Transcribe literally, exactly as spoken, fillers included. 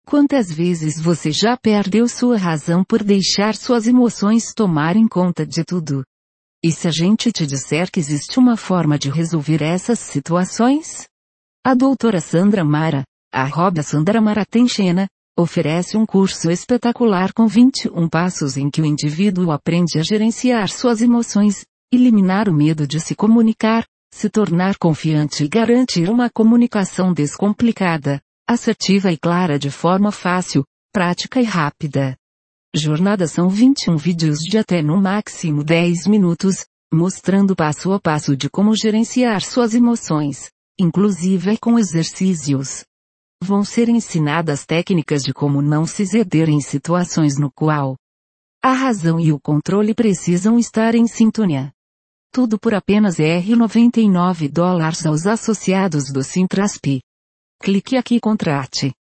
Quantas vezes você já perdeu sua razão por deixar suas emoções tomarem conta de tudo? E se a gente te disser que existe uma forma de resolver essas situações? A doutora Sandra Mara, arroba Sandra Mara Tenchena, oferece um curso espetacular com vinte e um passos em que o indivíduo aprende a gerenciar suas emoções, eliminar o medo de se comunicar, se tornar confiante e garantir uma comunicação descomplicada, assertiva e clara de forma fácil, prática e rápida. Jornada são vinte e um vídeos de até no máximo dez minutos, mostrando passo a passo de como gerenciar suas emoções, inclusive com exercícios. Vão ser ensinadas técnicas de como não se ceder em situações no qual a razão e o controle precisam estar em sintonia. Tudo por apenas noventa e nove dólares aos associados do Sintrasp. Clique aqui e contrate.